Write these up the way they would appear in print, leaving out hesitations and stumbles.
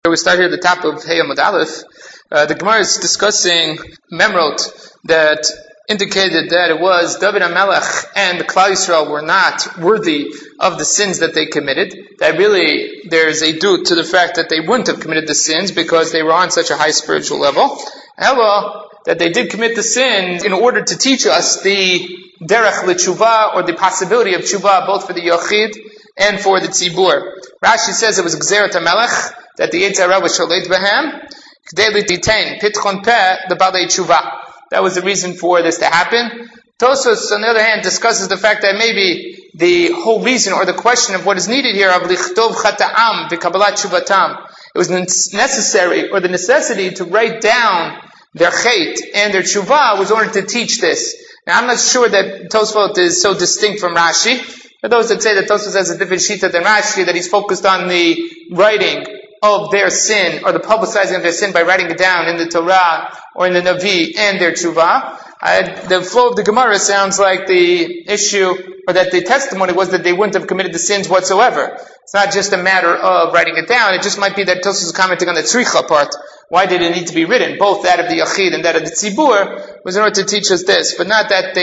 We start here at the top of Hey Amud Aleph. The Gemara is discussing memrot that indicated that it was David HaMelech and the Klal Yisrael were not worthy of the sins that they committed. That really there's a due to the fact that they wouldn't have committed the sins because they were on such a high spiritual level. However, that they did commit the sin in order to teach us the derech l'tshuva, or the possibility of tshuva, both for the yochid and for the tzibur. Rashi says it was Gzeret HaMelech, that the Yetzer Hara was sholeit b'hem, k'dei l'titain pitchon peh the balei tshuva. That was the reason for this to happen. Tosfos, on the other hand, discusses the fact that maybe the whole reason or the question of what is needed here of lichtov chata'am v'kabbalat tshuvatam, it was necessary, or the necessity to write down their chait and their tshuva was in order to teach this. Now, I'm not sure that Tosfos is so distinct from Rashi. For those that say that Tosfos has a different shita than Rashi, that he's focused on the writing of their sin, or the publicizing of their sin by writing it down in the Torah or in the Navi and their tshuva. The flow of the Gemara sounds like the issue, or that the testimony was that they wouldn't have committed the sins whatsoever. It's not just a matter of writing it down. It just might be that Tosfos is commenting on the tzricha part. Why did it need to be written? Both that of the Yachid and that of the Tzibur was in order to teach us this, but not that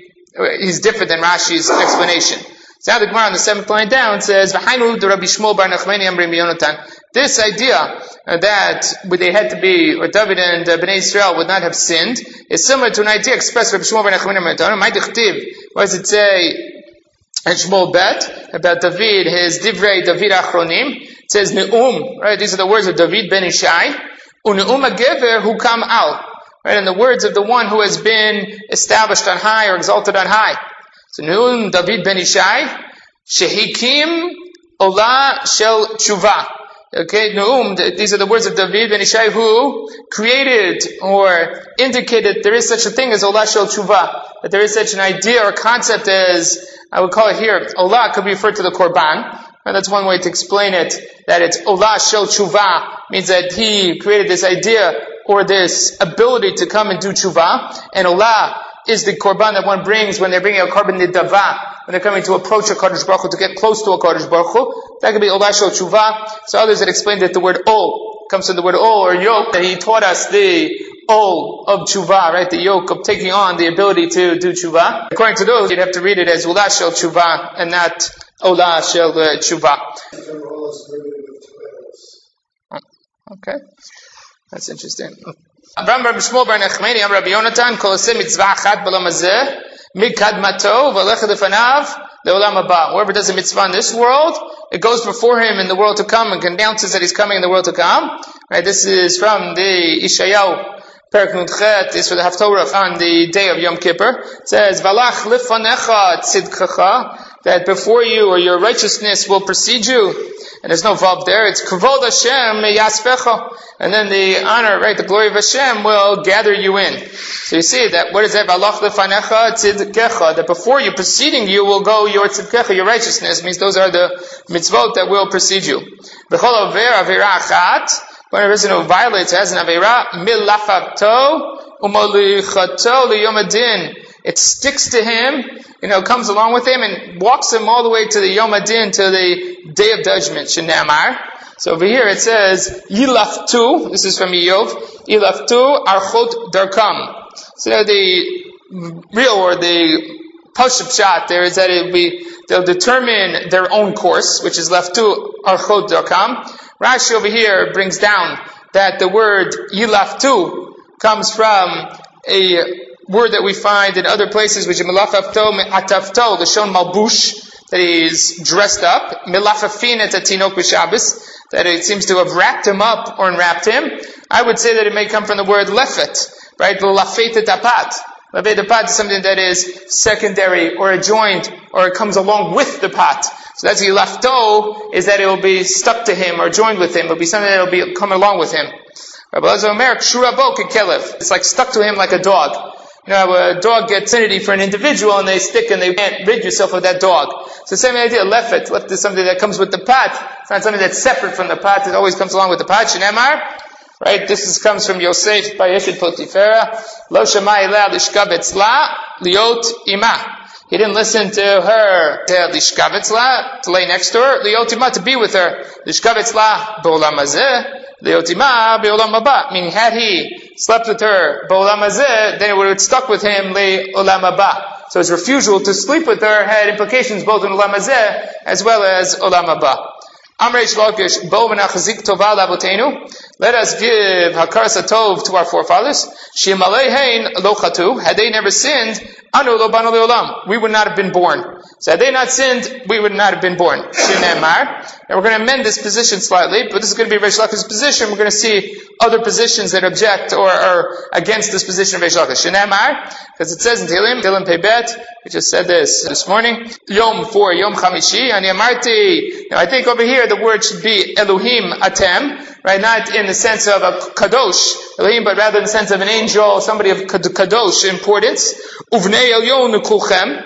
he's different than Rashi's explanation. So now the Gemara on the 7th line down says, "V'hainu de Rabbi Shmuel bar Nachmani amri Yonatan." This idea that they had to be, or David and Bnei Israel would not have sinned, is similar to an idea expressed by Rabbi Shmuel bar Nachmani amri Yonatan. What does it say in Shmuel Bet about David, his Divrei David Achronim? It says Ne'um, right? These are the words of David ben Ishai. U'ne'um ha'gever hu kam al. Right? And the words of the one who has been established on high or exalted on high. So Ne'um David ben Ishai, Shehikim Ola Shel Tshuva. Okay, Ne'um, these are the words of David ben Ishai, who created or indicated there is such a thing as Ola Shel Tshuva. That there is such an idea or concept as, I would call it here, Ola could be referred to the Korban. And that's one way to explain it, that it's Ola Shel Tshuva, means that he created this idea or this ability to come and do Tshuva. And Ola is the Korban that one brings when they're bringing a Korban Nidava, when they're coming to approach a Kadosh Baruch Hu, to get close to a Kadosh Baruch Hu. That could be Ola Shel Tshuva. So others that explained that the word Ol comes from the word Ol, or yoke, that he taught us the Ol of Tshuva, right? The yoke of taking on the ability to do Tshuva. According to those, you'd have to read it as Ola Shel Tshuva and not Ola Shel Tshuva. Okay. That's interesting. Rabbi Shmuel bar Nachmani am Rabbi Yonatan kol aseh mitzvah achat b'olam hazeh mikadmato v'alech lefanav le'olam haba. Whoever does a mitzvah in this world, it goes before him in the world to come and announces that he's coming in the world to come. Right? This is from the Ishayahu. Perek Nudchet is for the Haftorah on the day of Yom Kippur. It says, "Valach lifanecha tzidkacha," that before you or your righteousness will precede you. And there's no vav there. It's kavod Hashem yaspecha, and then the honor, right, the glory of Hashem will gather you in. So you see that, what is that? Valach lifanecha tzidkecha, that before you, preceding you, will go your tzidkecha, your righteousness. Means those are the mitzvot that will precede you. V'chol over avera achat. When a person who violates has an avera, milafavto umolichato liyom adin. It sticks to him, comes along with him and walks him all the way to the Yom Adin, to the Day of Judgment. Shenamar. So over here it says Yilaftu. This is from Iyov. Yilaftu archot darkam. So the real, or the Pashup shot there is that they'll determine their own course, which is laftu archot darkam. Rashi over here brings down that the word Yilaftu comes from a word that we find in other places, which is milafavto atavto, the shon malbush, that he's dressed up, milafafin et atinok b'Shabbos, that it seems to have wrapped him up or enwrapped him. I would say that it may come from the word lefet, right? Lafet et apat. Lafet apat is something that is secondary or adjoined, or it comes along with the pat. So that's yilafto, is that it will be stuck to him or joined with him. It will be something that will be come along with him. Rabbi Elazar Omer, kshurabo kekelev. It's like stuck to him like a dog. A dog gets affinity for an individual and they stick and they can't rid yourself of that dog. So same idea, lefet is something that comes with the pat. It's not something that's separate from the pat. It always comes along with the pat. Shenemar, right? This comes from Yosef by Yeshid Potifera. Lo shamai la lishkabetz la liot ima. He didn't listen to her, to lishkabetz la, to lay next to her, liot ima, to be with her. Lishkabetz la b'olam hazeh, Leotima be'olam haba. Meaning, had he slept with her be'olam hazeh, then it would have stuck with him le'olam haba. So his refusal to sleep with her had implications both in olam hazeh as well as olam haba. Amrei Shlokish, bo v'nachazik tova l'avotenu. Let us give hakaras hatov to our forefathers. Shemalei hein lo chatu. Had they never sinned, anu lo banu leolam. We would not have been born. So had they not sinned, we would not have been born. Shenemar. Now we're going to amend this position slightly, but this is going to be Reish Lakish's position. We're going to see other positions that object or are against this position of Reish Lakish. Shenemar, because it says in Tehillim Pei-Bet, we just said this morning, Yom 4, Yom Chamishi, Ani Amarti. Now I think over here the word should be Elohim Atem, right? Not in the sense of a kadosh, Elohim, but rather in the sense of an angel, somebody of kadosh importance. Uvnei Elyon Kulchem.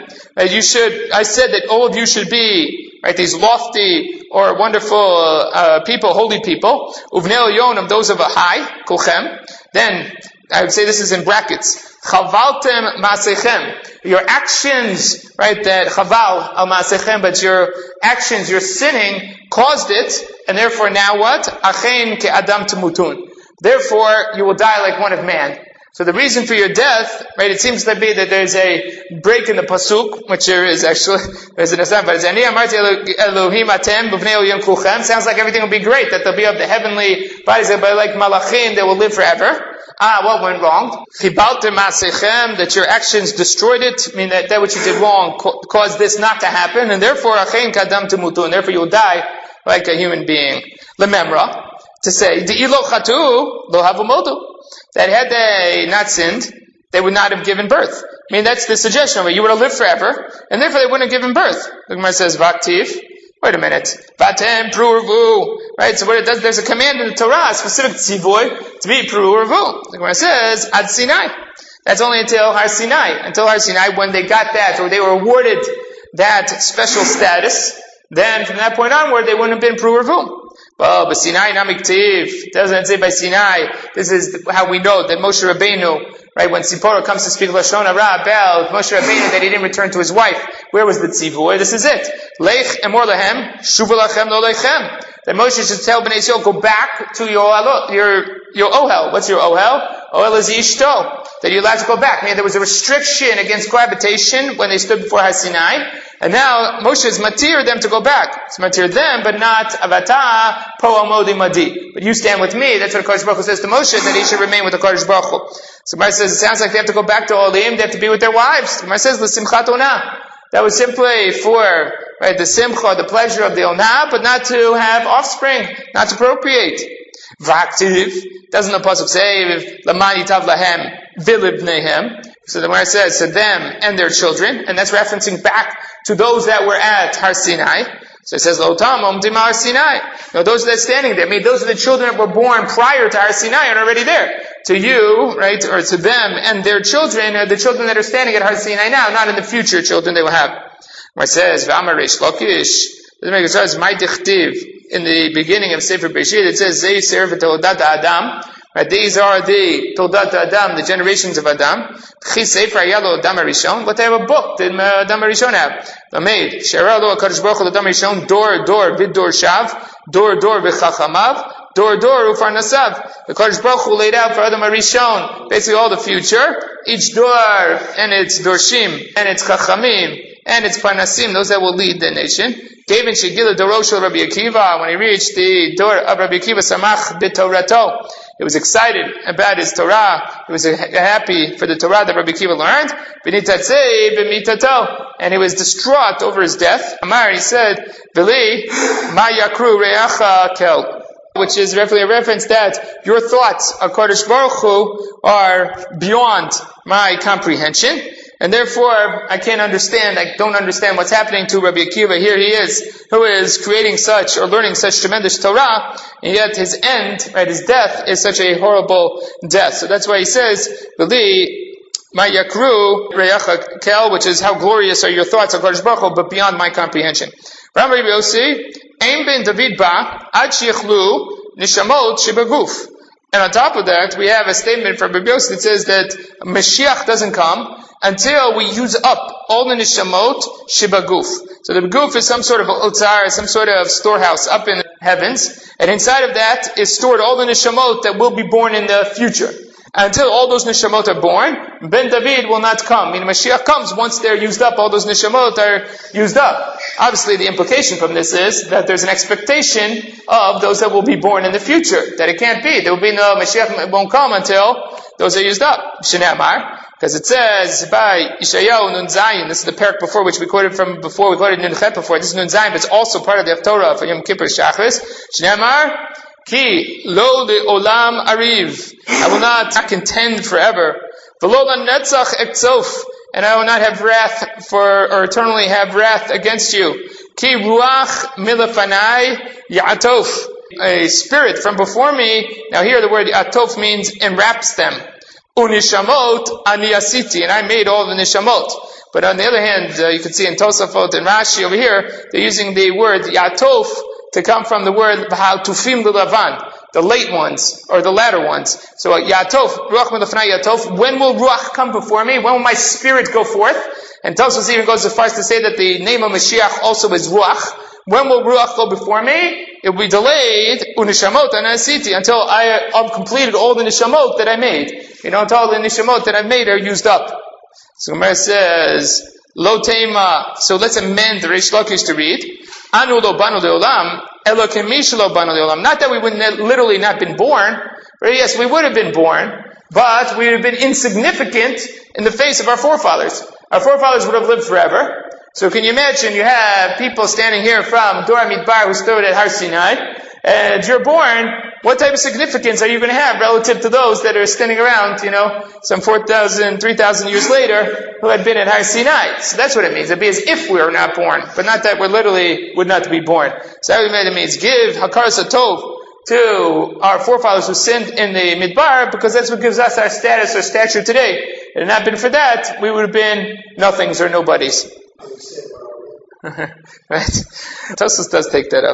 I said that all of you should be, right, these lofty or wonderful people, holy people. Uvnei Elyon, of those of a high, Kulchem. Then, I would say this is in brackets. Chavaltem Masechem. Your actions, right, that chaval al Masechem, but your actions, your sinning, caused it, and therefore now what? Achein ke Adam temutun. Therefore, you will die like one of man. So the reason for your death, right, it seems to be that there's a break in the pasuk, which there is actually, there's an assumption, but it's Ani Amarti Elohim Atem B'vnei Elyon Kulchem. Sounds like everything will be great, that they'll be of the heavenly bodies, but like malachim, they will live forever. What went wrong? Chibaltem Masechem, that your actions destroyed it, mean that which you did wrong caused this not to happen, and therefore Achein Kadam Temutu, and therefore you will die like a human being. Lememra, to say, De'ilo Chatu, Lo Havumodu, that had they not sinned, they would not have given birth. I mean, that's the suggestion of it. You would have lived forever, and therefore they wouldn't have given birth. The Gemara says, Vaktiv. Wait a minute. Vatem pru'urvu. Right, so what it does, there's a command in the Torah, specific tzivoy, to be pru'urvu. The Gemara says, Ad Sinai. That's only until Har Sinai. Until Har Sinai, when they got that, or they were awarded that special status, then from that point onward, they wouldn't have been pru'urvu. Well, but Sinai namiktiv doesn't say by Sinai. This is how we know that Moshe Rabbeinu, right, when Sipporah comes to speak Lashon Hara about Moshe Rabbeinu that he didn't return to his wife, where was the tzivuy? This is it. Leich emor lehem, shuvu lachem lo leichem. That Moshe should tell Bnei Yisrael, go back to your ohel. What's your ohel? Ohel is ishto. That you're allowed to go back. I mean, there was a restriction against cohabitation when they stood before Har Sinai. And now Moshe is matir them to go back. It's matir them, but not avata po amodi madi. But you stand with me. That's what Kodesh Baruch Hu says to Moshe, that he should remain with the Kodesh Baruch Hu. So Gemara says it sounds like they have to go back to Olim. They have to be with their wives. Gemara says l'simchat onah. That was simply for, right, the simcha, the pleasure of the onah, but not to have offspring, not to procreate. Vaktiv, doesn't the pasuk say lamani tav lahem vilibnehem? So the Gemara says to them and their children, and that's referencing back to those that were at Har Sinai. So it says Lotam omdim Har Sinai. No, those that are standing there, I mean, those are the children that were born prior to Har Sinai and already there. To you, right, or to them and their children are the children that are standing at Har Sinai now, not in the future children they will have. Where it says V'amar Reish Lakish, my dichtiv in the beginning of Sefer Bereshit, it says Zei Ser v'Todat Adam. Right, these are the Todat Adam, the generations of Adam. Sefer Yalo Adam Arishon. What they have a book did Adam Arishon have? Lamed Sheralo HaKadosh Baruch Hu Adam Arishon Dor Vidor Shav Dor V'Chachamav Dor Ufarnasav. The Kodesh Baruch Hu laid out for Adam Arishon basically all the future. Each door and its dorshim and its chachamim and its parnasim, those that will lead the nation. Gavin Shegila Doroshel Rabbi Akiva, when he reached the door of Rabbi Akiva, Samach B'Torato. He was excited about his Torah. He was happy for the Torah that Rabbi Akiva learned. B'nitatzei b'mitato. And he was distraught over his death. Amar, he said, V'li ma yakru re'acha kel. Which is definitely a reference that your thoughts of Kodesh Baruch Hu are beyond my comprehension. And therefore, I can't understand, I don't understand what's happening to Rabbi Akiva. Here he is, who is creating such, or learning such tremendous Torah, and yet his end, right, his death is such a horrible death. So that's why he says, V'li ma yakru re'acha kel, which is how glorious are your thoughts of Kodesh Baruch Hu, but beyond my comprehension. Rabbi Yossi, Ein ben David ba, ad shichlu nishamot shebaguf. And on top of that, we have a statement from Rabbi Yossi that says that Mashiach doesn't come until we use up all the nishamot shebaguf. So the guf is some sort of otzar, some sort of storehouse up in heavens, and inside of that is stored all the neshamot that will be born in the future. Until all those neshamot are born, Ben David will not come. Meaning Mashiach comes once they're used up, all those neshamot are used up. Obviously the implication from this is that there's an expectation of those that will be born in the future. That it can't be. There will be no, Mashiach won't come until those are used up. Shnei Amar. Because it says by Yeshayahu Nun Zayin, this is the parak before which we quoted from before, we quoted Nun Chet before, this is Nun Zayin, but it's also part of the Haftorah for Yom Kippur Shachris. Shnei Amar. Ki lo le'olam ariv. I will not contend forever. V'lo netzach ekzof. And I will not have wrath or eternally have wrath against you. Ki ruach milefanai ya'atof. A spirit from before me. Now here the word ya'atof means enwraps them. Unishamot ani asiti. And I made all the nishamot. But on the other hand, you can see in Tosafot and Rashi over here, they're using the word ya'atof to come from the word tufim l'lavan, the late ones, or the latter ones. So Ya'atof, Ruach Melefnai Ya'atof, when will Ruach come before me? When will my spirit go forth? And Tosfos even goes so far as to say that the name of Mashiach also is Ruach. When will Ruach go before me? It will be delayed, unishamot anasiti, until I have completed all the nishamot that I made. Until all the nishamot that I've made are used up. So Gemara says, Lo Tema, so let's amend the Reish Lakish to read, Anu lo banu le'olam, elo kemish lo banu le'olam. Not that we would literally not been born, but yes, we would have been born, but we would have been insignificant in the face of our forefathers. Our forefathers would have lived forever. So can you imagine, you have people standing here from Dor Midbar who stood at Har Sinai, and you're born, what type of significance are you going to have relative to those that are standing around, some 4,000, 3,000 years later, who had been at Har Sinai? So that's what it means. It'd be as if we were not born, but not that we literally would not be born. So that means give Hakaras HaTov to our forefathers who sinned in the Midbar, because that's what gives us our status, our stature today. If it had not been for that, we would have been nothings or nobodies. Right? Tosfos does take that up.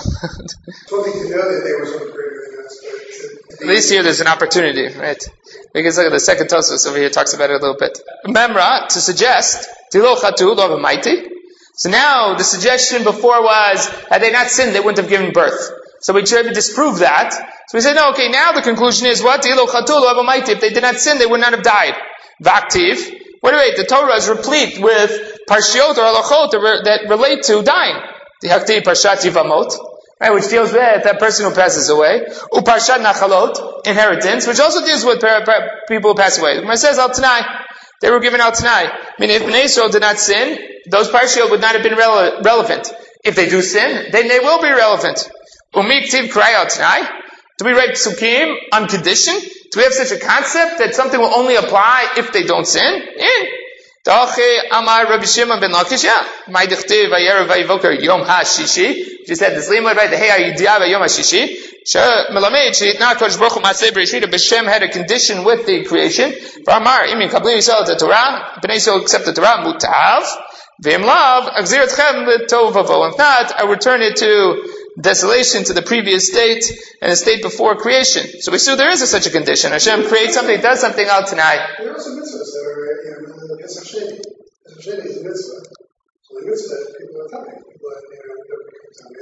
At least here there's an opportunity, right? Because look at the second Tosfos over here, talks about it a little bit. Memra, to suggest, Tilo Chatu, Lo B'maiti. So now, the suggestion before was, had they not sinned, they wouldn't have given birth. So we tried to disprove that. So we said, no, okay, now the conclusion is what? Tilo Chatu, Lo B'maiti. If they did not sin, they would not have died. Vaktiv. Wait, the Torah is replete with parshiot or halachot that relate to dying. The Hakti Parshat Yivamot, right, which deals with that person who passes away. Uparshat Nachalot, inheritance, which also deals with people who pass away. When it says Al Tanai, they were given Al Tanai. Meaning if Bnei Yisrael did not sin, those parshiot would not have been relevant. If they do sin, then they will be relevant. Umiktiv Krai Al Tanai. Do we write psukim on condition? Do we have such a concept that something will only apply if they don't sin? In. Amar Rabbi Shimon ben Lakish, my dichtiv vayerav vayivoker yom ha-shishi. Just said this limud, right? The hey ayidiyah yom ha-shishi. Melamed sheitna kodesh baruch hu maseh bereshit. B'Shem had a condition with the creation. Amar imin kablim yisrael the Torah. Bnei Yisrael accept the Torah mutav. V'im lav agziratchem l'tovavo. If not, I return it to desolation, to the previous state and the state before creation. So we see there is such a condition. Hashem creates something, does something out tonight. There are also mitzvahs that are, the Pesach Sheni. Pesach Sheni is a mitzvah. So the mitzvah is people are tummy. People don't become tummy.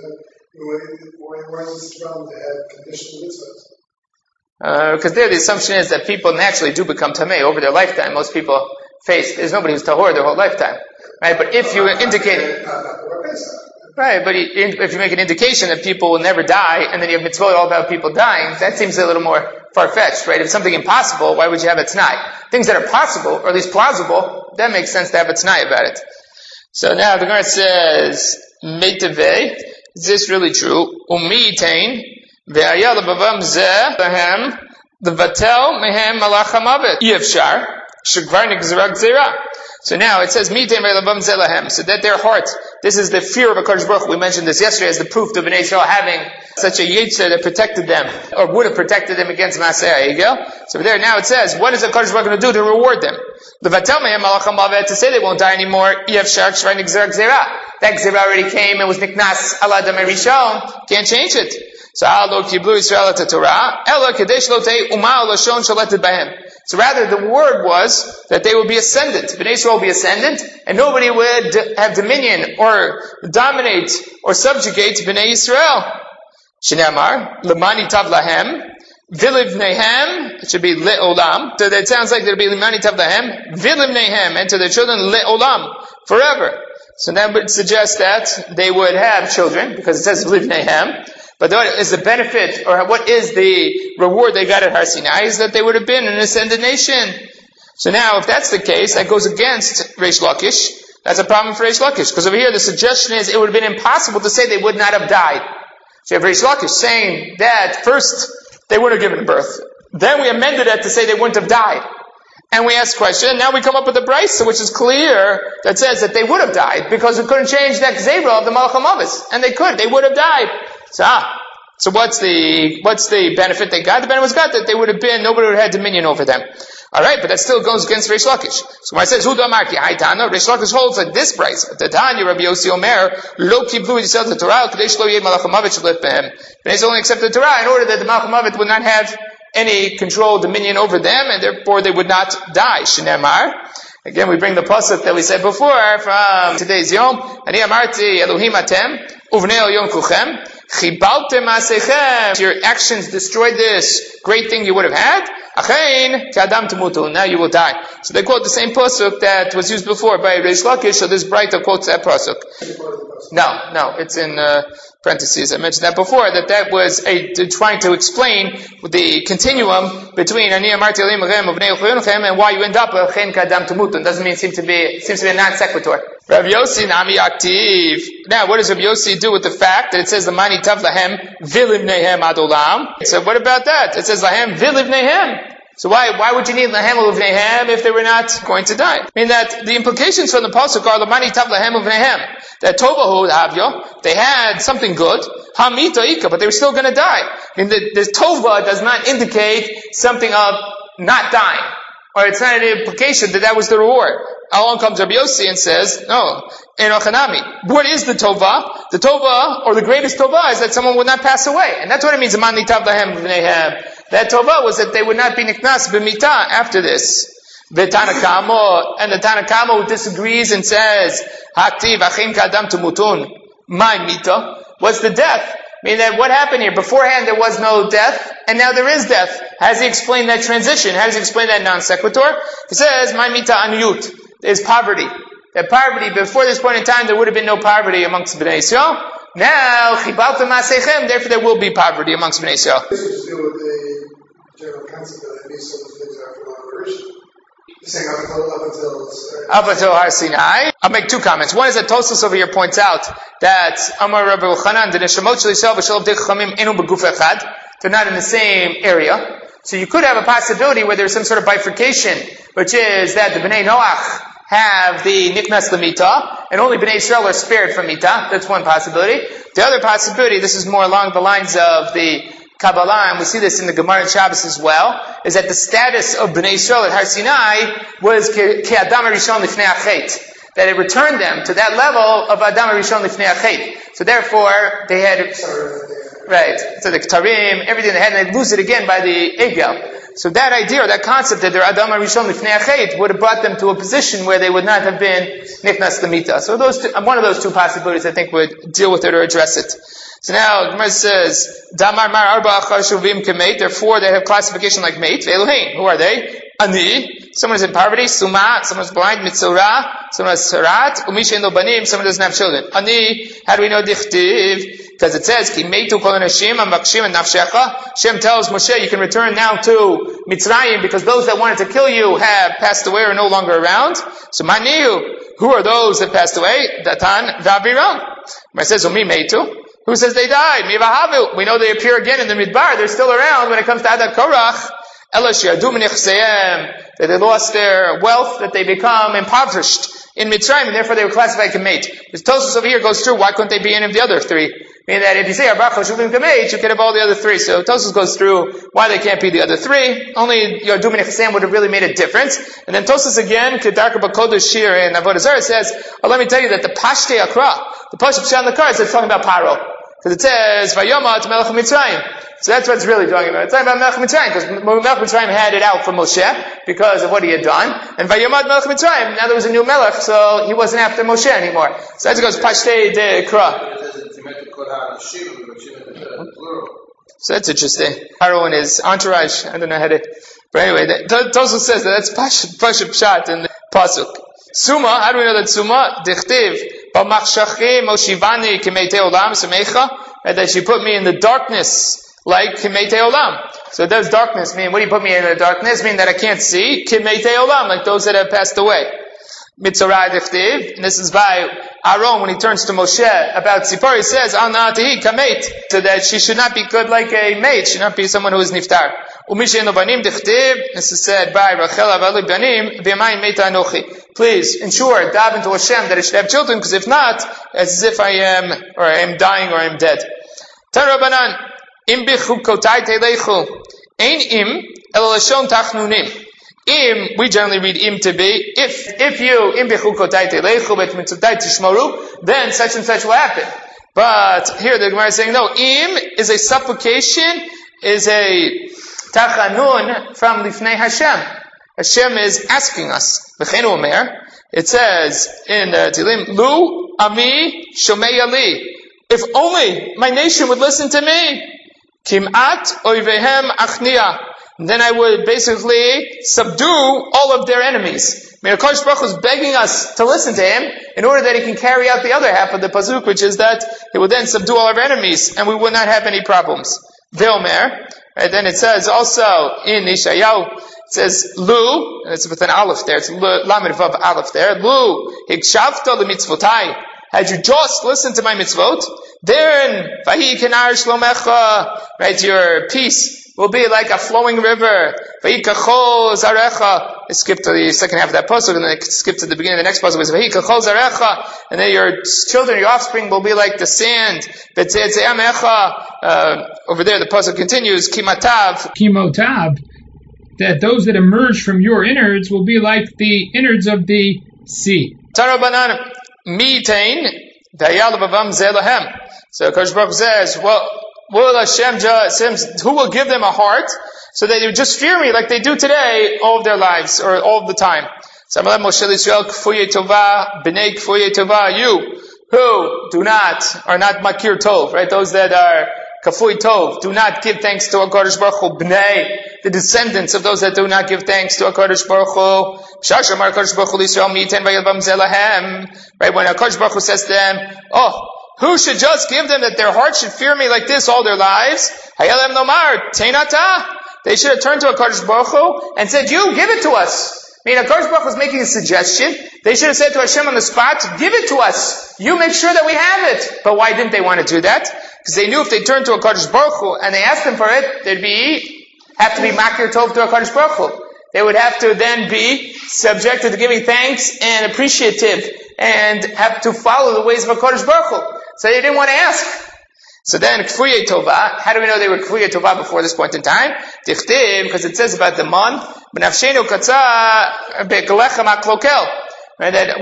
And why is this problem to have conditional mitzvahs? Because there the assumption is that people naturally do become tamei over their lifetime. Most people there's nobody who's tahor their whole lifetime. Right? But if you indicate... Right, but if you make an indication that people will never die, and then you have mitzvah all about people dying, that seems a little more far-fetched, right? If it's something impossible, why would you have a t'nai? Things that are possible, or at least plausible, that makes sense to have a t'nai about it. So now the Gemara says, Meitaveh, is this really true? Umitain, ve'ayah lebavam zeh lahem, levatel mehem malach hamavet. Yevshar, shekvar nigzera gzera. So now it says, Mitain ve'lavam zeh lahem, so that their heart, this is the fear of HaKadosh Baruch Hu. We mentioned this yesterday as the proof of Bnei Yisrael having such a yetzer that protected them, or would have protected them against Maaseh HaEgel. So there now it says, what is HaKadosh Baruch Hu going to do to reward them? To say they won't die anymore, that gzera already came and was niknas ala damei rishon, can't change it. So So rather, the word was that they would be ascendant. Bnei Yisrael would be ascendant, and nobody would have dominion or dominate or subjugate Bnei Yisrael. Shneamar, Lemani Tav Lahem, Vilivnehem, it should be Le'olam. So that sounds like there'll be Lemani Tav Lahem, Vilivnehem, and to their children Le'olam, forever. So that would suggest that they would have children, because it says Vilivnehem. But what is the benefit, or what is the reward they got at Har Sinai, is that they would have been an ascendant nation. So now, if that's the case, that goes against Reish Lakish. That's a problem for Reish Lakish, because over here the suggestion is it would have been impossible to say they would not have died. So you have Reish Lakish saying that first they would have given birth. Then we amended it to say they wouldn't have died. And we ask the question, and now we come up with a brisa which is clear that says that they would have died because we couldn't change that gzeira of the Malach HaMavis. And they would have died. So what's the benefit they got? The benefit was got that they would have been, nobody would have had dominion over them. Alright, but that still goes against Reish Lakish. So when I say, Huda Marki Haitana, Reish Lakish holds like this brisa. The Tanya Rabbi Yossi Omer, Lo Kiblu Yisrael the Torah, Kadesh Lo Yed Malach HaMavet Shalif Behem. They only accepted the Torah in order that the Malach HaMavet would not have any control, dominion over them, and therefore they would not die. Shneamar. Again, we bring the pasuk that we said before from today's Yom. Ani Amarti Elohim Atem, Uvnei El Yom Kuchem, Chibaltem Asechem. Your actions destroyed this great thing you would have had. Achein Kadam Temutu. Now you will die. So they quote the same pasuk that was used before by Reish Lakish. So this Braita quotes that pasuk. No, it's in parentheses. I mentioned that before, that was trying to explain the continuum between Ani Amarti Elohim Atem, Uvnei El Yom Kuchem, and why you end up Achein Kadam Temutu. Doesn't seem to be a non sequitur. Rav Yossi Nami Aktiv. Now, what does Rav Yossi do with the fact that it says Lemani Tav Lahem Vilivnehem Adolam? So what about that? It says Lahem Vilivnehem. So why would you need Lahem Vilivnehem if they were not going to die? I mean that the implications from the pasuk are Lemani Tav Lahem Vilivnehem. That Tovahu Havyo, they had something good, Hamita Ika, but they were still going to die. I mean the Tova does not indicate something of not dying. Or it's not an implication that was the reward. Along comes Rabbi Yossi and says, no, Enochanami. What is the Tova? The Tova, or the greatest Tova, is that someone would not pass away. And that's what it means, Mani Tav Lahem V'neihem. That Tova was that they would not be niknas b'mita after this. V'tanakamo, and the Tanakamo who disagrees and says, Haktiv achim kadam tumutun, my mita. What's the death? Meaning that what happened here? Beforehand there was no death, and now there is death. How does he explain that transition? How does he explain that non sequitur? He says, my mita aniyut. There's poverty. That poverty, before this point in time, there would have been no poverty amongst Bnei Yisrael. Now, chibaltem asechem, therefore there will be poverty amongst Bnei Yisrael. This is to do with the general concept that at least some of the things are from our original. You're saying up until Har Sinai. I'll make two comments. One is that Tosfos over here points out that Amar Rabbi Yochanan, the neshamot shel Yisrael v'shel avdei chachamim enu beguf echad. They're not in the same area. So you could have a possibility where there's some sort of bifurcation, which is that the Bnei Noach have the niknas l'mita, and only Bnei Yisrael are spared from mita. That's one possibility. The other possibility, this is more along the lines of the Kabbalah, and we see this in the Gemara and Shabbos as well, is that the status of Bnei Yisrael at Har Sinai was Ke'adam Rishon Lifnei Achet. That it returned them to that level of Adam Rishon Lifnei Achet. So therefore, they had, right, so the Ktarim, everything they had, and they'd lose it again by the Egel. So that idea, or that concept that they're Adam Rishon Lifnei Achet would have brought them to a position where they would not have been Niknas Lamita. So one of those two possibilities I think would deal with it or address it. So now, Gemara says, Damar Mar Arba Achar Shuvim Kemeit, therefore they have classification like Meit, Ve'elohein. Who are they? Ani, someone is in poverty, Suma, someone is blind, Mitzorah, someone is Sarat, Umisha no Banim, someone doesn't have children. Ani, how do we know Dichtiv? Because it says, Ki Meitu Kol Anashim, Amakshim and Nafshecha. Hashem tells Moshe, you can return now to Mitzrayim, because those that wanted to kill you have passed away or are no longer around. So Manihu, who are those that passed away? Datan, Vaviram. It says, Umi Meitu. Who says they died? Mivahavu. We know they appear again in the Midbar. They're still around when it comes to Adat Korach. That they lost their wealth, that they become impoverished in Mitzrayim, and therefore they were classified Kameit. This Tosfos over here goes through, why couldn't they be any of the other three? Meaning that if you say Arba Chashuvim Kameit, you could have all the other three. So Tosfos goes through why they can't be the other three. Only Yardum and Chesam would have really made a difference. And then Tosfos again, Kedarka Bakodesh Shir in Avodah Zarah says, let me tell you that the Pashtei Akra, the Pashtei Pshat Lakar, is talking about Paro. Because it says, Vayomat Melech Mitzrayim. So that's what it's really talking about. It's talking about Melech Mitzrayim, because Melech Mitzrayim had it out for Moshe, because of what he had done. And Vayomat Melech Mitzrayim, now there was a new Melech, so he wasn't after Moshe anymore. So that's goes Pashtei de Kra. So that's interesting. Haro and his entourage, I don't know how to... But anyway, Tosfos says that that's Pashup Pshat in the Pasuk. Suma, how do we know that Suma? Dichtiv, B'machshachim Moshivani Kimeitei Olam Samecha, that she put me in the darkness like Kimeitei Olam. So does darkness mean, what do you put me in the darkness? Mean that I can't see? Kimeitei Olam, like those that have passed away. Mitzorah Dichtiv, and this is by Aaron when he turns to Moshe about Tzipor, he says, Al Na'atihi Kameit, so that she should not be good like a mate, should not be someone who is niftar. Umishen Banim Dichtiv, this is said by Rachel Avali Banim, V'mayim Meita Anochi. Please ensure, daven to Hashem that I should have children, because if not, it's as if I am dying or I am dead. Tarabanan, Im Bichukotai Telechu, Ein Im, El Lashon Tachnunim. Im, we generally read im to be, if you, im bichukotai telechu, bet mitzvotai tishmoru, then such and such will happen. But here the Gemara is saying, no, im is a supplication, is a tachanun from Lifnei Hashem. Hashem is asking us. V'cheinu omer, it says in the Tehillim, Lu ami shomei ali. If only my nation would listen to me, kim'at oivehem achnia. Then I would basically subdue all of their enemies. I mean, HaKadosh Baruch Hu is begging us to listen to him in order that he can carry out the other half of the pasuk, which is that he would then subdue all of our enemies, and we would not have any problems. Ve'omer, right? Then it says also in Yeshayahu, it says Lu, and it's with an aleph there. It's Lamed Vav aleph there. Lu hikshavta lemitzvotai. Had you just listened to my mitzvot, then vahi kenar shlomecha, right? Your peace will be like a flowing river. Vayikachol zarecha. I skipped to the second half of that pasuk, and then I skipped to the beginning of the next pasuk. It was Vayikachol zarecha, and then your children, your offspring, will be like the sand. Over there, the pasuk continues. Kimotav, that those that emerge from your innards will be like the innards of the sea. Tarabanan mitain dayal bavam zelahem. So Kadosh Baruch Hu says, well, will Hashem who will give them a heart so that they would just fear me like they do today all of their lives or all of the time. So Moshe Yisrael kfuye tova b'nei kfuye tova, you who are not makir tov, right? Those that are kafui tov, do not give thanks to HaKadosh Baruch Hu, b'nei, the descendants of those that do not give thanks to HaKadosh Baruch Hu. Shashamar HaKadosh Baruch Hu Yisrael miten vayelvam zelahem, right? When HaKadosh Baruch Hu says to them, who should just give them that their hearts should fear me like this all their lives? Hayalem nomar teinata. They should have turned to HaKadosh Baruch Hu and said, you, give it to us. I mean, HaKadosh Baruch Hu was making a suggestion. They should have said to Hashem on the spot, give it to us. You make sure that we have it. But why didn't they want to do that? Because they knew if they turned to HaKadosh Baruch Hu and they asked him for it, they'd have to be makir tov to HaKadosh Baruch Hu. They would have to then be subjected to giving thanks and appreciative and have to follow the ways of HaKadosh Baruch Hu. So they didn't want to ask. So then, Kfuye Tova, how do we know they were Kfuye Tova before this point in time? Tichtiv, because it says about the man, B'nafshenu katza be'gelechem ha'klokel. Right, that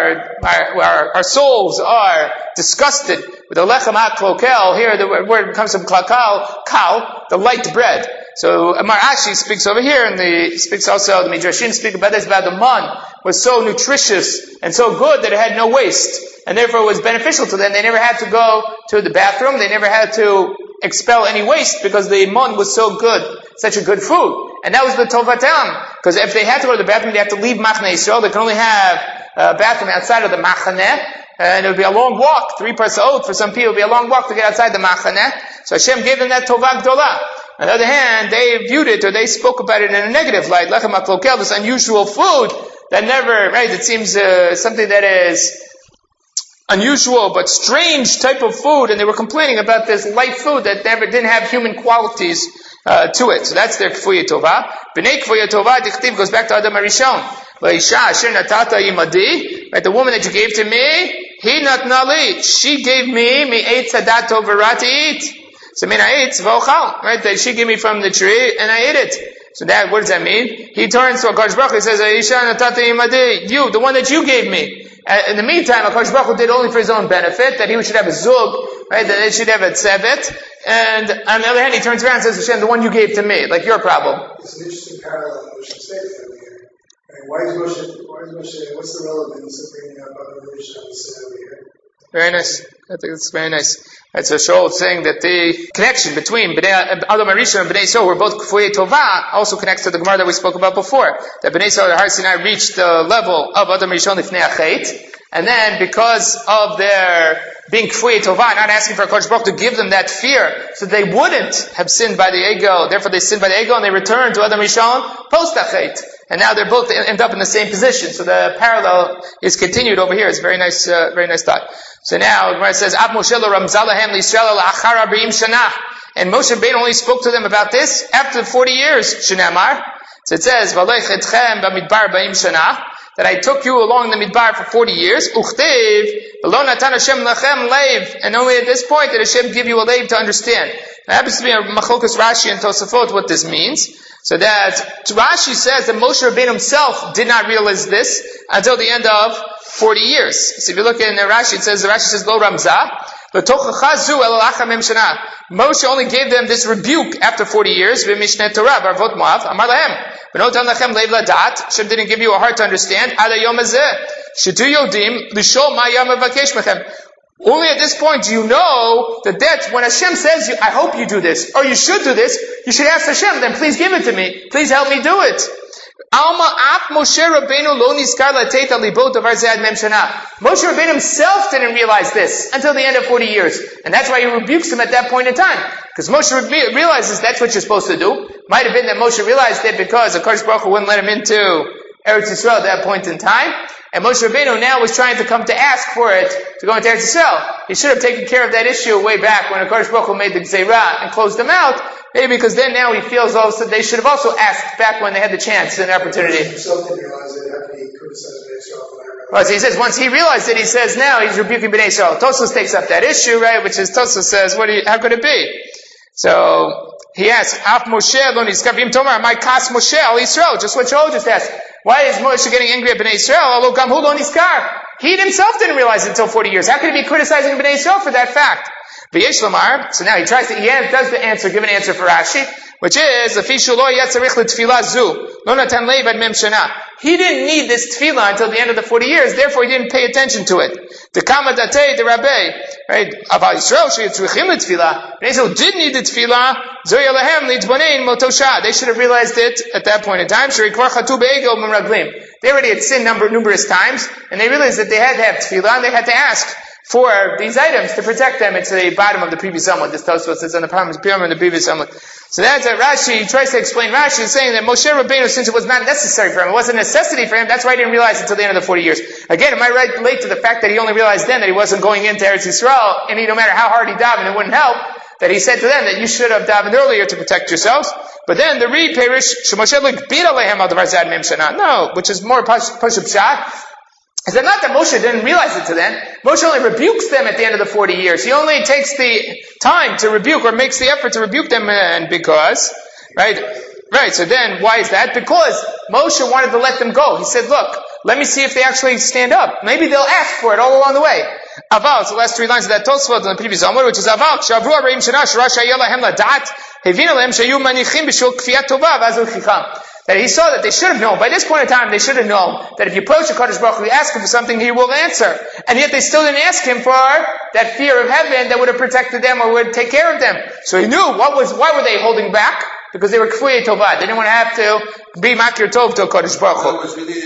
our souls are disgusted with the lechem ha'klokel. Here the word comes from klakal, kal, the light bread. So Amar Ashi speaks over here, and speaks also, the Midrashim speak about this, about the man was so nutritious and so good that it had no waste, and therefore it was beneficial to them. They never had to go to the bathroom, they never had to expel any waste, because the man was so good, such a good food. And that was the Tovatam, because if they had to go to the bathroom, they had to leave Machane Yisrael. They could only have a bathroom outside of the Machane, and it would be a long walk, 3 parsaot for some people, it would be a long walk to get outside the Machane. So Hashem gave them that Tovah Gdolah. On the other hand, they viewed it, or they spoke about it in a negative light. Lechem HaKlokel, this unusual food that never, right, it seems something that is unusual but strange type of food, and they were complaining about this light food that didn't have human qualities to it. So that's their Kfuye Tovah. B'nei Kfuye Tovah, Dichtiv goes back to Adam HaRishon. V'isha asher natata imadi, right, the woman that you gave to me, he natna li, she gave me eitz hadat tov to eat. So mina eitz v'ochal, right, that she gave me from the tree and I ate it. So what does that mean? He turns to HaKadosh Baruch Hu, he says, V'isha natata imadi, you, the one that you gave me. In the meantime, HaKadosh Baruch Hu did only for his own benefit, that he should have a zug, right, that they should have a tzevet, and on the other hand, he turns around and says, Hashem, the one you gave to me, like your problem. It's an interesting parallel in Moshe's statement here. Right? Why is Moshe, what's the relevance of bringing up other religions over here? Very nice. I think it's very nice. Right, so Shaul is saying that the connection between Adam Arishon and Bnei Yisrael, who were both Kfuyei Tovah, also connects to the Gemara that we spoke about before. That Bnei Yisrael and Har Sinai reached the level of Adam Arishon Lifnei Achet, and then because of their being Kfuyei Tovah, not asking for HaKadosh Baruch to give them that fear, so they wouldn't have sinned by the ego. Therefore they sinned by the ego, and they returned to Adam Rishon post Achet. And now they're both end up in the same position. So the parallel is continued over here. It's very nice thought. So now Gemara says, "Ab Moshe lo ramzalahem liYisrael la'achar 40 shanah." And Moshe Rabbeinu only spoke to them about this after 40 years. Shenamar. So it says, "V'alech etchem b'midbar 40 shanah." That I took you along the midbar for 40 years. Uchtev v'lo natan Hashem lachem leiv. And only at this point did Hashem give you a leiv to understand. It happens to be a machlokas Rashi and Tosafot what this means. So that Rashi says that Moshe Rabbeinu himself did not realize this until the end of 40 years. So if you look in Rashi, Rashi says, Lo Ramzah, Moshe only gave them this rebuke after 40 years. V'mishneh Torah, Barvot Moav, Amar Lahem. V'notan lachem leiv ladat. Hashem didn't give you a heart to understand. Ada yom hazeh. Shetu yodim, lishol ma yam avakesh mechem. Only at this point do you know that when Hashem says, I hope you do this, or you should do this, you should ask Hashem, then please give it to me. Please help me do it. Moshe Rabbeinu himself didn't realize this until the end of 40 years. And that's why he rebukes him at that point in time. Because Moshe realizes that's what you're supposed to do. Might have been that Moshe realized it because HaKadosh Baruch Hu wouldn't let him into Eretz Yisrael at that point in time. And Moshe Rabbeinu now was trying to come to ask for it to go into Eretz Yisrael. He should have taken care of that issue way back when HaKadosh Baruch Hu made the Gzeirah and closed them out. Maybe because then now he feels also they should have also asked back when they had the chance and the opportunity. Right, so he says once he realized it, he says now he's rebuking Bnei Yisrael. Tosfos takes up that issue, right? Which is Tosfos says, how could it be? So he asks, Af Moshe lo nizkavim tomar, my kas Moshe al Yisrael. Just what Shaul just asked. Why is Moshe getting angry at Bnei Yisrael? Alo gam hu lo nizkar. He himself didn't realize it until 40 years. How could he be criticizing Bnei Yisrael for that fact? V'yesh lamar. So now he does the answer, give an answer for Rashi, which is, Afishu lo yatzarich l'tfilah zu, lo natan leiv ad mem shana. He didn't need this tefillah until the end of the 40 years, therefore he didn't pay attention to it. The kama datei, the rabbe, right? Aval Yisrael sheyitzrichim l'tfilah. Bnei Yisrael did need the tefillah, zoy alehem l'itbonein motosha. They should have realized it at that point in time. Sherikvar chatu be'egel m'raglim. They already had sinned numerous times, and they realized that they had to have tefillah, and they had to ask for these items to protect them. It's the bottom of the previous Amud. This tells us it's on the pyramid of the previous Amud. So that's Rashi. He tries to explain Rashi, saying that Moshe Rabbeinu, since it was not necessary for him, it wasn't a necessity for him, that's why he didn't realize it until the end of the 40 years. Again, am I right late to the fact that he only realized then that he wasn't going into Eretz Yisrael, and no matter how hard he davened, it wouldn't help, that he said to them that you should have davened earlier to protect yourselves. But then the re-perish, Shemoshe l'kbir alehem al davar zad mem shana. No, which is more push-up pshat. Is that not that Moshe didn't realize it to then? Moshe only rebukes them at the end of the 40 years. He only takes the time to rebuke or makes the effort to rebuke them, and because, right? So then, why is that? Because Moshe wanted to let them go. He said, look, let me see if they actually stand up. Maybe they'll ask for it all along the way. Aval, it's the last 3 lines of that Tosfot in the previous Amud, which is Aval, Shavru Areim Shana, Sharash Hayelahem Ladat, Hevina Lehem Shayu Manichim B'Shul Kfiyat Tova, Vazu Chicham. That he saw that they should have known. By this point in time, they should have known that if you approach HaKadosh Baruch Hu, you ask him for something, he will answer. And yet they still didn't ask him for that fear of heaven that would have protected them or would take care of them. So he knew why were they holding back? Because they were Kfuyei Tovah. They didn't want to have to be Makir Tov to HaKadosh Baruch Hu. That was really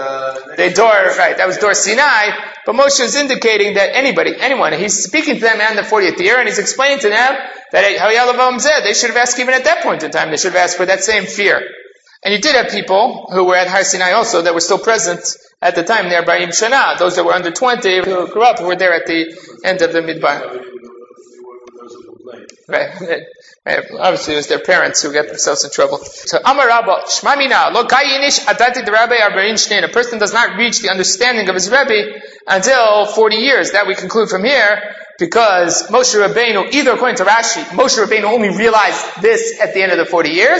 the door, right, that was Dor Sinai. But Moshe is indicating that anyone, he's speaking to them in the 40th year, and he's explaining to them that they should have asked even at that point in time. They should have asked for that same fear. And you did have people who were at Har Sinai also that were still present at the time there by 40 Shana. Those that were under 20 who grew up who were there at the end of the Midbar. Right. Obviously it was their parents who got themselves in trouble. So Amar Rabba, Shmamina, lo kayinish adati the Rabbi Arbain Shnein. A person does not reach the understanding of his Rebbe until 40 years. That we conclude from here, because Moshe Rabbeinu, either according to Rashi, Moshe Rabbeinu only realized this at the end of the 40 years,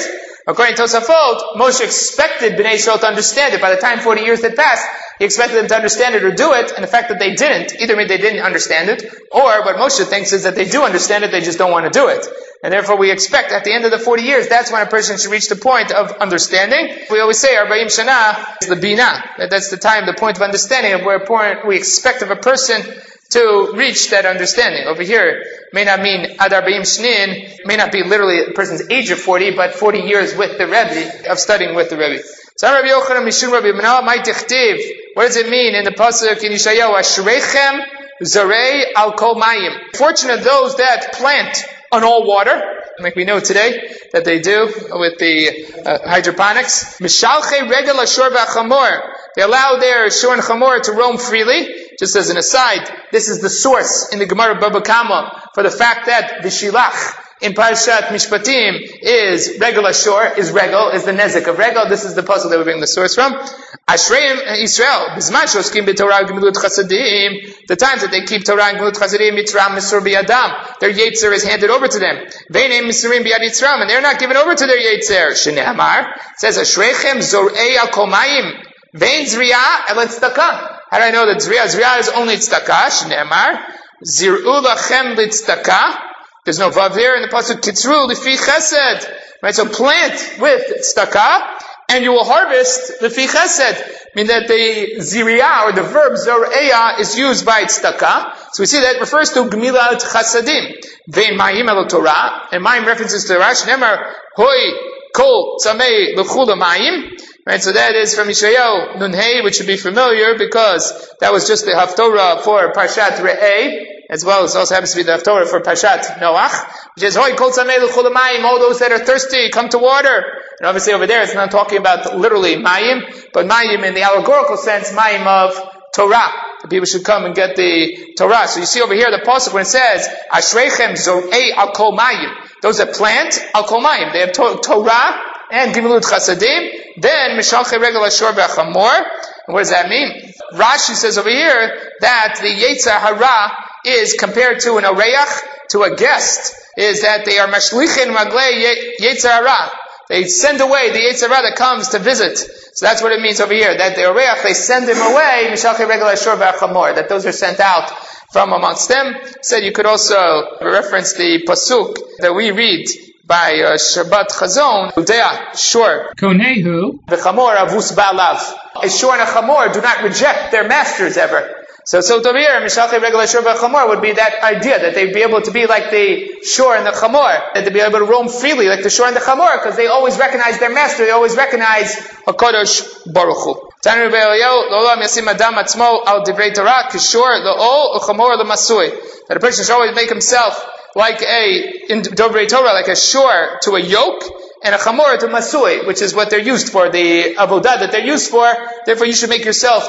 According to Tosafot, Moshe expected Bnei Yisrael to understand it. By the time 40 years had passed, he expected them to understand it or do it, and the fact that they didn't, either means they didn't understand it, or what Moshe thinks is that they do understand it, they just don't want to do it. And therefore we expect at the end of the 40 years, that's when a person should reach the point of understanding. We always say, Arba'im Shana is the Bina. That's the time, the point of understanding, of where we expect of a person to reach that understanding. Over here, may not mean Ad Arba'im Shnin, may not be literally a person's age of 40, but 40 years with the Rebbe, of studying with the Rebbe. So Rabbi Yochanan Mishum Rabbi Yehuda, my tichtiv. What does it mean in the pasuk in Yeshayahu? Ashreichem zarei al kol mayim. Fortunate those that plant on all water, like we know today that they do with the hydroponics. Mishalchei regel ashor v'achamor. They allow their shor and chamor to roam freely. Just as an aside, this is the source in the Gemara Baba Kama for the fact that the shilach in Parashat Mishpatim is regel ashor, is the nezik of regel. This is the puzzle that we bring the source from. Ashreim Israel, bizman shoskim b'Torah gemilut chasadim. The times that they keep Torah and gemilut chasadim, Yitram misur b'yadam. Their yetzer is handed over to them. Ve'neim misurim b'yad Yitram, and they're not given over to their yetzer. Shneamar says Ashreichem zorei al kol mayim. Vein zriya el tzedakah. How do I know that zriya? Zriya is only tzedakah. Shneamar zir'u lachem l'tzedakah. There's no vav there in the pasuk kitzru lifi chesed. Right, so plant with tzedakah, and you will harvest lifi chesed. Mean that the ziriya or the verb zoreya is used by tzedakah. So we see that it refers to gemilat chasadim. Vein mayim el Torah, and mayim references to Torah. Shneimar hoi kol tzamei l'chula mayim. Right, so that is from Yeshayahu Nunhei, which should be familiar because that was just the haftorah for Parshat Re'eh, as well as also happens to be the haftorah for Parshat Noach, which is Hoi Kol Tzamei L'Chol Mayim, all those that are thirsty, come to water. And obviously over there it's not talking about literally Mayim, but Mayim in the allegorical sense, Mayim of Torah. The people should come and get the Torah. So you see over here the pasuk when it says Ashreichem Zorei Al Kol Mayim, those that plant Al Kol Mayim, they have Torah and Gemilut Chasadim, then Mishalchei Regel Ashor B'Achamor. And what does that mean? Rashi says over here that the Yetzer Hara is compared to an Oreach, to a guest, is that they are Mashlichin Maglei Yetzer Hara. They send away the Yetzer Hara that comes to visit. So that's what it means over here, that the Oreach, they send him away, Mishalchei Regel Ashor B'Achamor, that those are sent out from amongst them. Said you could also reference the pasuk that we read by Shabbat Chazon, Udea, Shor. Konehu. The Chamor avus ba'alav. A Shor and a Chamor do not reject their masters ever. So over here, Mishalchei Regel Ashor B'Achamor would be that idea that they'd be able to be like the Shor and the Chamor, that they'd be able to roam freely like the Shor and the Chamor, because they always recognize their master, they always recognize HaKadosh Baruch Hu. Tanu Rebbe Eliyahu, L'olam yasim adam atzmo al divrei Torah, kishor l'ol u'chamor l'masui. That a person should always make himself like in Dovrei Torah, like a shor to a yoke, and a chamor to masui, which is what they're used for, the avodah that they're used for. Therefore, you should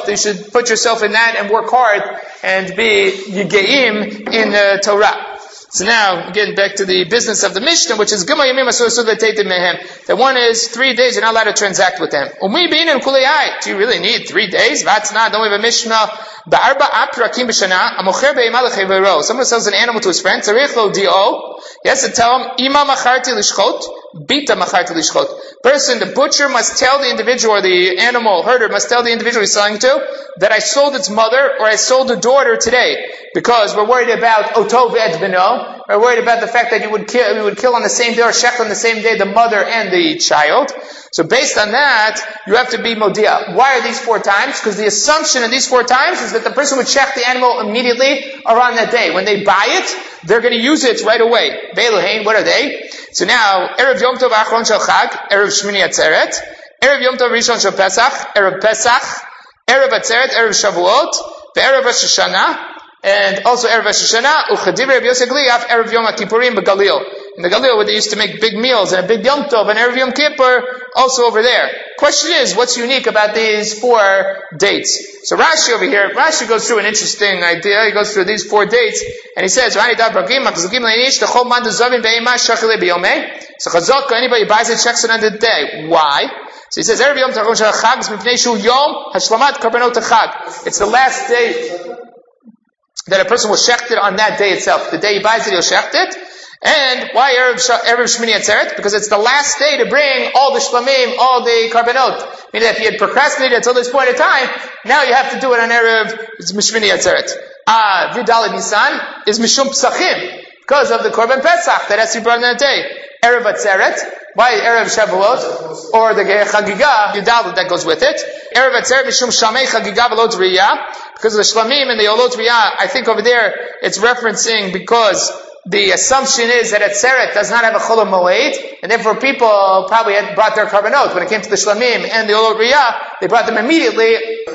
put yourself in that and work hard and be yigeim in Torah. So now, getting back to the business of the Mishnah, which is Gimel Yamim Asur Sudateitim Mehem. That one is 3 days, you're not allowed to transact with them. Do you really need 3 days? That's not. Don't we have a Mishnah? Someone sells an animal to his friend. He has to tell him, Ima macharti lishchot, bita macharti lishchot. Person, the butcher must tell the individual, or the animal herder must tell the individual he's selling to, that I sold its mother, or I sold the daughter today. Because we're worried about otov et beno. We're worried about the fact that you would kill on the same day, or shech on the same day, the mother and the child. So based on that, you have to be modia. Why are these 4 times? Because the assumption in these 4 times is that the person would shech the animal immediately or on that day. When they buy it, they're going to use it right away. Ve'elohein, what are they? So now, Erev Yom Tov Achron Shel Chag, Erev Shmini Atzeret, Erev Yom Tov Rishon Shel Pesach, Erev Pesach, Erev Atzeret, Erev Shavuot, Ve'erev Rosh Hashanah, and also Erev Rosh Hashanah, Uchadiv Reb Yosef Gliaf, Erev Yom HaKippurim B'Galil. In the Galil, where they used to make big meals, and a big Yom Tov, and Erev Yom Kippur, also over there. Question is, what's unique about these 4 dates? So Rashi over here, Rashi goes through an interesting idea. He goes through these 4 dates, and he says, so Chazaka, anybody buys it, checks it on the day. Why? So he says, Erev Yom Tov Shel Chag, Mipnei Shu Yom Hashlamat Karbanot Chag. It's the last day that a person will shecht it on that day itself. The day he buys it, he'll shecht it. And why Erev Shmini Atzeret? Because it's the last day to bring all the shlamim, all the karbanot. Meaning that if you had procrastinated until this point in time, now you have to do it on Erev Shmini Atzeret. Vidal Nisan is Mishum Psachim, because of the Korban Pesach that has to be brought in that day. Erev Atzeret, why Erev Shavuot, or the Chagiga, Yudal that goes with it. Erev Atzeret Mishum Shamei Chagiga V'Lo Riyah, because of the Shlamim and the Olot Riyah. I think over there it's referencing because the assumption is that Atzeret does not have a Chol Moed, and therefore people probably had brought their karbanot. When it came to the Shlamim and the Olot Riyah, they brought them immediately.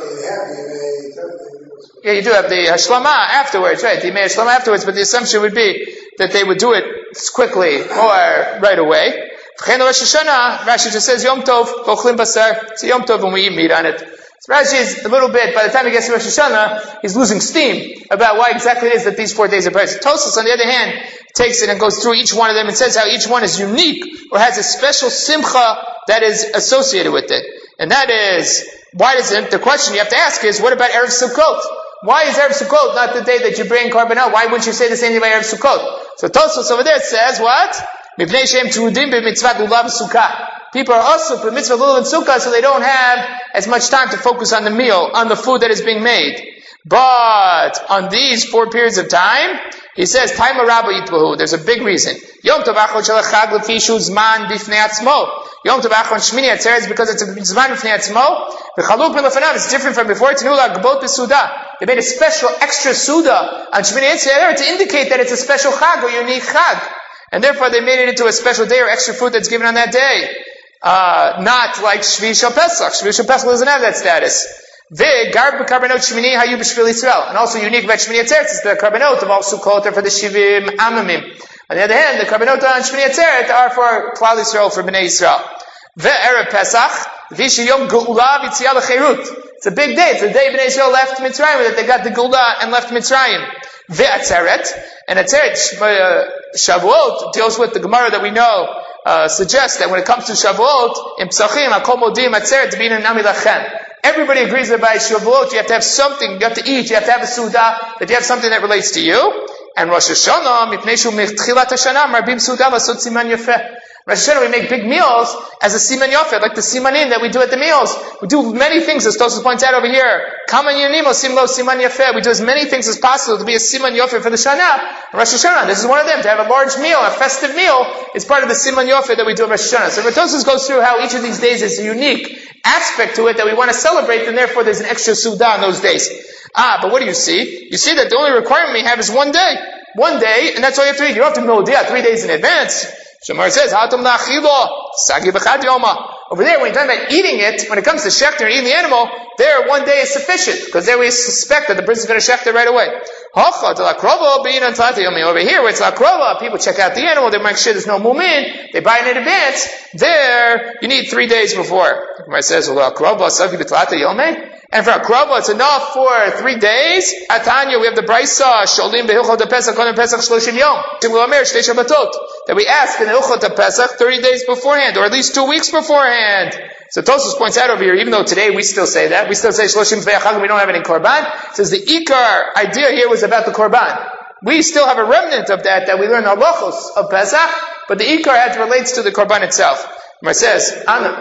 Yeah, you do have the Hashlama afterwards, right? The Yimei Hashlama afterwards, but the assumption would be that they would do it quickly or right away. Rosh Hashanah, Rashi just says Yom Tov, Ochlim Basar. It's Yom Tov and we eat meat on it. So Rashi is a little bit, by the time he gets to Rosh Hashanah, he's losing steam about why exactly it is that these 4 days are present. Tosfos, on the other hand, takes it and goes through each one of them and says how each one is unique or has a special simcha that is associated with it. And that is, why does it? The question you have to ask is, what about Erev Sukkot? Why is Erev Sukkot not the day that you bring karbanot? Why wouldn't you say the same thing about Erev Sukkot? So Tosfos over there says what? Mipnei she'em trudim b'mitzvat lulav sukkah. People are also for mitzvah lulav and sukkah, so they don't have as much time to focus on the meal, on the food that is being made. But on these 4 periods of time, he says, Taima Rabba Yitbahu. There's a big reason. Yom Tov Achon Shel Chag Lefishu Zman Bifnei Atzmo. Yom Tov Achon Shmini Atzeret is because it's a Zman Bifnei Atzmo. V'chaluk B'lefanav is different from before. T'nula Gbot B'Suda. They made a special extra Suda on Shmini Atzeret to indicate that it's a special Chag or unique Chag. And therefore they made it into a special day or extra food that's given on that day. Not like Shvi Shel Pesach. Shvi Shel Pesach doesn't have that status. And also unique about Shmini Atzeret is the karbanot of all Sukkot are for the Shivim Amamim. On the other hand, the karbanot on Shmini Atzeret are for Klal Yisrael, for Bnei Yisrael. Ve'erev Pesach, v'shiyom Geula v'tziyah l'cherut. It's a big day. It's the day Bnei Yisrael left Mitzrayim, that they got the Geula and left Mitzrayim. Ve'atzeret, and Atzeret, Shavuot deals with the Gemara that we know, suggests that when it comes to Shavuot, in Psachim, Hakol Modim Atzeret, B'ina Nami Lachem. Everybody agrees that by Shavuot you have to have something, you have to eat, you have to have a Suda, that you have something that relates to you. And Rosh Hashanah, Mipnei Shu M'tchilat Hashanah, Marbim Suda Lasot Siman Yefeh. Rosh Hashanah we make big meals as a Siman Yefeh, like the Simanim that we do at the meals. We do many things, as Tosfos points out over here. Kaman Yonimo Simlo Siman Yefeh. We do as many things as possible to be a Siman Yefeh for the Shana. Rosh Hashanah, this is one of them. To have a large meal, a festive meal, is part of the Siman Yefeh that we do at Rosh Hashanah. So Tosfos goes through how each of these days is a unique aspect to it that we want to celebrate, and therefore there's an extra Suda on those days. But what do you see? You see that the only requirement you have is 1 day. 1 day, and that's all you have to eat. You don't have to know 3 days in advance. Shamar says, over there, when you're talking about eating it, when it comes to shechter and eating the animal, there 1 day is sufficient, because there we suspect that the person is going to shechter right away. Over here, where it's lakrova, people check out the animal, they make sure there's no mumin, they buy it in advance. There, you need 3 days before. It says, and for akrova, it's enough for 3 days. At Tanya, we have the brisa, sholim behilchot Pesach, kodim Pesach shloshim yom. That we ask in the hilchot Pesach 30 days beforehand, or at least 2 weeks beforehand. So Tosfos points out over here, even though today we still say that, we still say shloshim v'yachag, we don't have any korban. It says the ikar idea here was about the korban. We still have a remnant of that we learn halachos of Pesach, but the ikar relates to the korban itself. It says,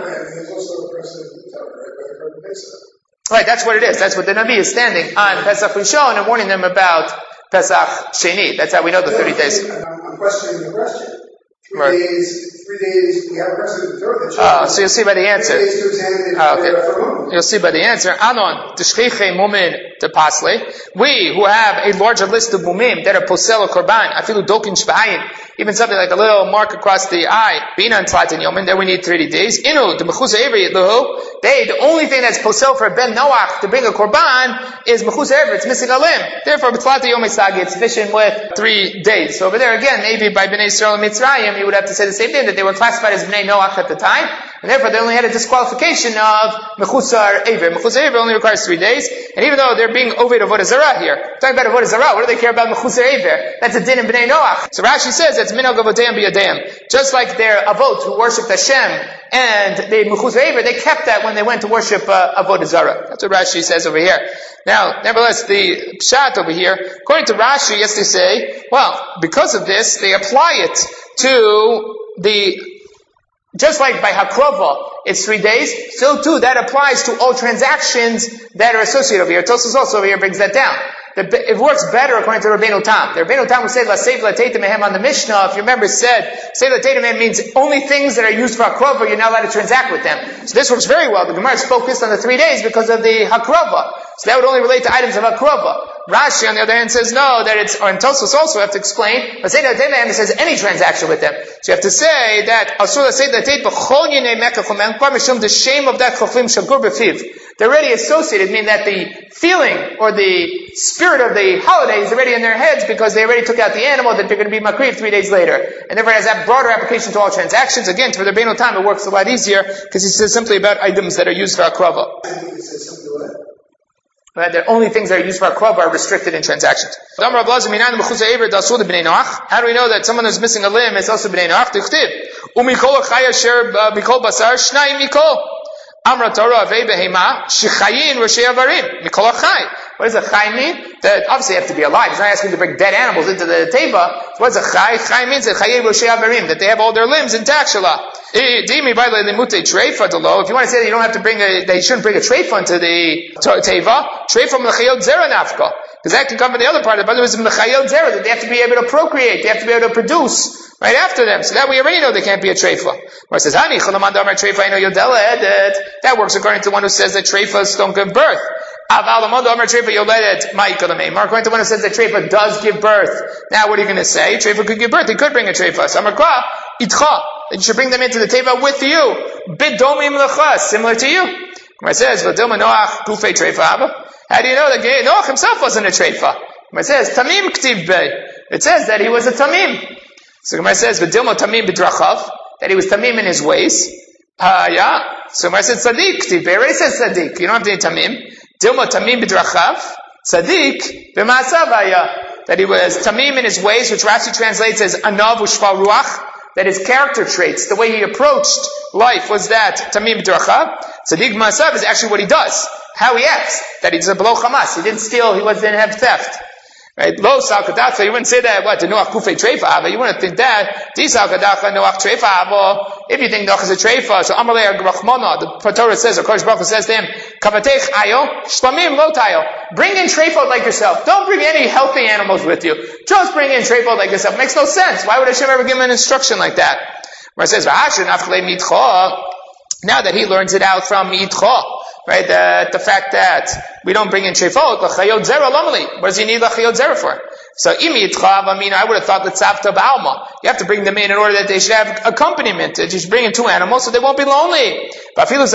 right, that's what it is. That's what the Navi is standing on Pesach Rishon and warning them about Pesach Sheni. That's how we know the 30 days. I'm questioning the question. 3 Right. days, we have a question in the Torah. So you'll see by the answer. 3 days to examine it. Okay. You'll see by the answer. Anon, Tishchiche Mumin to Pasle. We who have a larger list of Mumim that are Posel or Korban, Afilu Dokin Shvayin, even something like a little mark across the eye, Bina and Tlatin Yomin, then we need 30 days. Inu, the Mechusa Ivri, the only thing that's Posel for Ben Noach to bring a Korban is Mechusa Ivri, it's missing a limb. Therefore, B'Tlatin Yomin Sagi, it's sufficient with 3 days. So over there again, maybe by Bnei Yisrael and Mitzrayim, you would have to say the same thing, that they were classified as Bnei Noach at the time. and therefore they only had a disqualification of Mechusar Ever. Mechusar Ever only requires 3 days, and even though they're being Oved Avodah Zarah here, talking about Avodah Zarah, what do they care about Mechusar Ever? That's a din in Bnei Noach. So Rashi says that's Minhag Avodeim B'Yadeim. Just like their Avot who worshipped Hashem, and they Mechusar Ever, they kept that when they went to worship Avodah Zarah. That's what Rashi says over here. Now, nevertheless, the Pshat over here, according to Rashi, yes, they say, well, because of this, they apply it to just like by Hakrova, it's 3 days, so too, that applies to all transactions that are associated over here. Tosfos also over here brings that down. It works better according to Rabbeinu Tam. The Rabbeinu Tam would say, "Lasev lateitem mehem" on the Mishnah. If you remember, said, "Sev lateitem mehem" means only things that are used for hakrova, you're not allowed to transact with them. So this works very well. The Gemara is focused on the 3 days because of the hakrova. So that would only relate to items of hakrova. Rashi, on the other hand, says no, that it's, or in Tosfos also have to explain, "Lasev lateitem mehem" it says any transaction with them. So you have to say that asur lasev lateit b'chol yinei mekach u'menkvar mishum the shame of that choflim shagur b'fiv. They're already associated, meaning that the feeling or the spirit of the holiday is already in their heads because they already took out the animal that they're going to be makriv 3 days later. And therefore it has that broader application to all transactions. Again, for the Rabbeinu Tam it works a lot easier because he says simply about items that are used for akrava. But the only things that are used for akrava are restricted in transactions. How do we know that someone who's missing a limb is also b'nei noach? Amra Torah Avei Behema Shechayin Roshei Avarim Mikol Achai. What does a chai mean? That obviously they have to be alive. He's not asking to bring dead animals into the teva. So what does a chai? Chai means that Chayin Roshei Avarim, that they have all their limbs intact. Shalah. If you want to say that you don't have to bring that you shouldn't bring a treifa into the teva, treifa L'chayot Zera Nafka. Because that can come from the other part of the Bible, is L'chayot Zera, that they have to be able to procreate, they have to be able to produce right after them. So that we already know they can't be a treifa. Where it says, Hani, Cholaman Damar Treifa, I know Yodela Edet. That works according to one who says that treifas don't give birth. According to one who says that treifa does give birth. Now what are you going to say? Treifa could give birth. He could bring a treifa. So Amarkra, Itcha. That you should bring them into the teva with you. Bidomim lecha, similar to you. It says, Vadilma Noach Gufei Treifa Abba. How do you know that Noach himself wasn't a treifa? It says, Tamim Ktiv Bey. It says that he was a Tamim. So Gemara says, Vadilma Tamim Bidrachav, that he was Tamim in his ways. So Gemara says, Tzaddik Ktiv Bey. It already says Tzaddik. You don't have to need Tamim. Dilma Tamim Bidrachav. Tzaddik B'Ma'asav. That he was Tamim in his ways, which Rashi translates as Anav Ushval Ruach. That his character traits, the way he approached life was that Tamim B'Drachav. Tzaddik B'Ma'asav is actually what he does. How he acts. That he's a below Hamas. He didn't steal, he didn't have theft. Right? Lo Sal Kadacha, you wouldn't say that, what, the Noach Kufei Treifa Ava, you wouldn't think that. Di Sal Kadacha, Noach Treifa Ava, if you think Noach is a Treifa, so Amalei Rachmana, the Torah says, or Kodesh Baruch Hu says to him, Kavatech Ayo, Shlamim Lo Tayo. Bring in Treifot like yourself. Don't bring any healthy animals with you. Just bring in Treifot like yourself. It makes no sense. Why would Hashem ever give him an instruction like that? Where it says, V'asher Nafchle Mitcha, now that he learns it out from Mitcha, right, the fact that we don't bring in Treifot, L'chayot Zera Lomali. What does he need L'chayot Zera for? So, I would have thought that Tzavta Ba'alma. You have to bring them in order that they should have accompaniment. You should bring in 2 animals so they won't be lonely. Even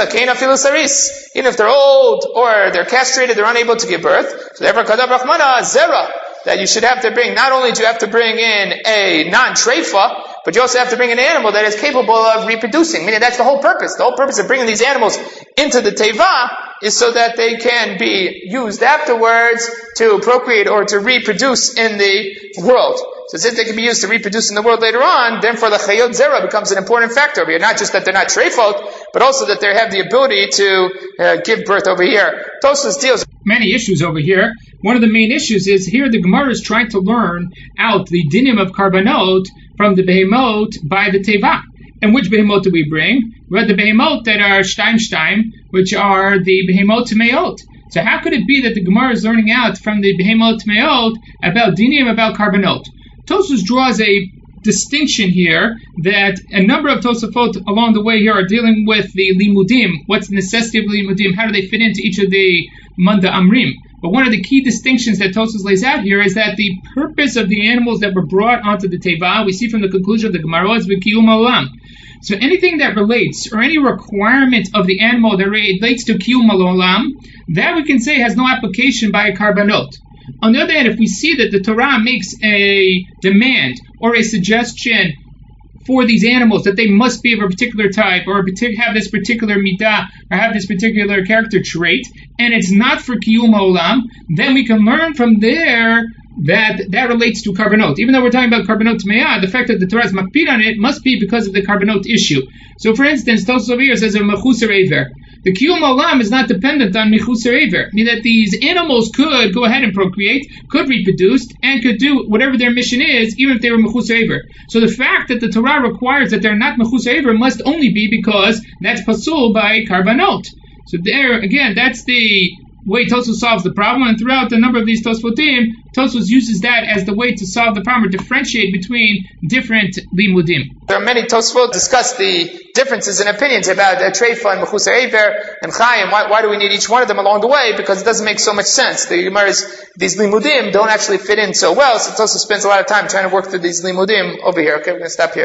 if they're old or they're castrated, they're unable to give birth. So therefore, Kadav Rachmana, Zera, that you should have to bring, not only do you have to bring in a non-treifa, but you also have to bring an animal that is capable of reproducing. Meaning that's the whole purpose. The whole purpose of bringing these animals into the teva is so that they can be used afterwards to procreate or to reproduce in the world. So since they can be used to reproduce in the world later on, then for the chayot zera becomes an important factor over here. Not just that they're not treifot, but also that they have the ability to give birth over here. Tosfos deals many issues over here. One of the main issues is here the Gemara is trying to learn out the dinim of karbanot from the behemot by the teva. And which behemot do we bring? We have the behemot that are shtaim, which are the behemot meot. So how could it be that the Gemara is learning out from the behemot meot about dinim, about karbanot? Tosfos draws a distinction here that a number of Tosafot along the way here are dealing with the limudim. What's the necessity of limudim? How do they fit into each of the manda amrim? But one of the key distinctions that Tosfos lays out here is that the purpose of the animals that were brought onto the teva, we see from the conclusion of the Gemara, is v'kiyum olam. So anything that relates, or any requirement of the animal that relates to kiyum olam, that we can say has no application by a karbanot. On the other hand, if we see that the Torah makes a demand or a suggestion for these animals, that they must be of a particular type, or have this particular midah, or have this particular character trait, and it's not for kiyum ha'olam, then we can learn from there that relates to karbanot. Even though we're talking about karbanot tmeah, the fact that the Torah is makpid on it must be because of the karbanot issue. So, for instance, Tosfos over here says a mechuser aver. The kiyum olam is not dependent on mechuser aver, meaning that these animals could go ahead and procreate, could reproduce, and could do whatever their mission is, even if they were mechuser aver. So the fact that the Torah requires that they're not mechuser aver must only be because that's pasul by karbanot. So there, again, that's the way Tosfos solves the problem, and throughout a number of these Tosfotim, Tosfos uses that as the way to solve the problem, or differentiate between different limudim. There are many Tosfot discuss the differences in opinions about Treifa and Mechuser Aver and Chaim. Why do we need each one of them along the way? Because it doesn't make so much sense. The Gemara's, these limudim don't actually fit in so well, so Tosfos spends a lot of time trying to work through these limudim over here. Okay, we're going to stop here.